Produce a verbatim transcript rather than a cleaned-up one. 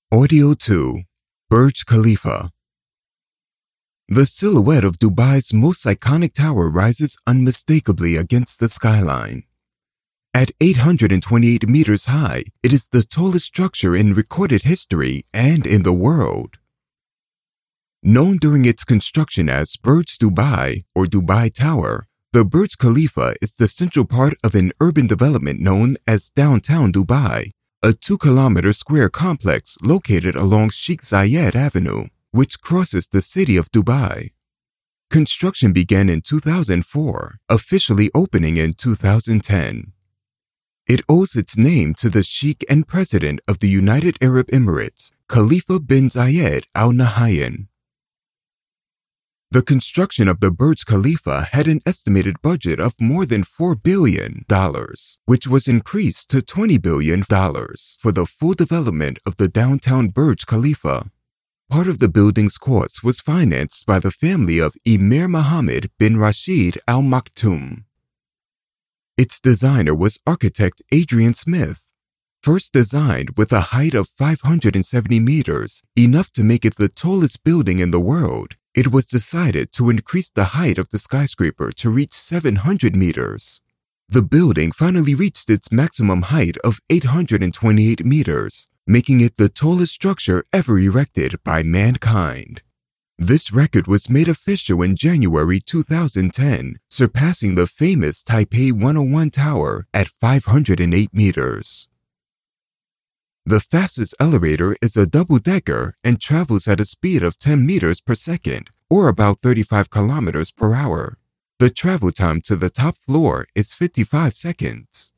Audio two, Burj Khalifa. The silhouette of Dubai's most iconic tower rises unmistakably against the skyline. At eight hundred twenty-eight meters high, it is the tallest structure in recorded history and in the world. Known during its construction as Burj Dubai or Dubai Tower, the Burj Khalifa is the central part of an urban development known as Downtown Dubai, a two-kilometer square complex located along Sheikh Zayed Avenue, which crosses the city of Dubai. Construction began in two thousand four, officially opening in two thousand ten. It owes its name to the Sheikh and President of the United Arab Emirates, Khalifa bin Zayed Al Nahyan. The construction of the Burj Khalifa had an estimated budget of more than four billion dollars, which was increased to twenty billion dollars for the full development of the downtown Burj Khalifa. Part of the building's cost was financed by the family of Emir Mohammed bin Rashid Al Maktoum. Its designer was architect Adrian Smith. First designed with a height of five hundred seventy meters, enough to make it the tallest building in the world, it was decided to increase the height of the skyscraper to reach seven hundred meters. The building finally reached its maximum height of eight hundred twenty-eight meters, making it the tallest structure ever erected by mankind. This record was made official in January two thousand ten, surpassing the famous Taipei one oh one Tower at five hundred eight meters. The fastest elevator is a double-decker and travels at a speed of ten meters per second, or about thirty-five kilometers per hour. The travel time to the top floor is fifty-five seconds.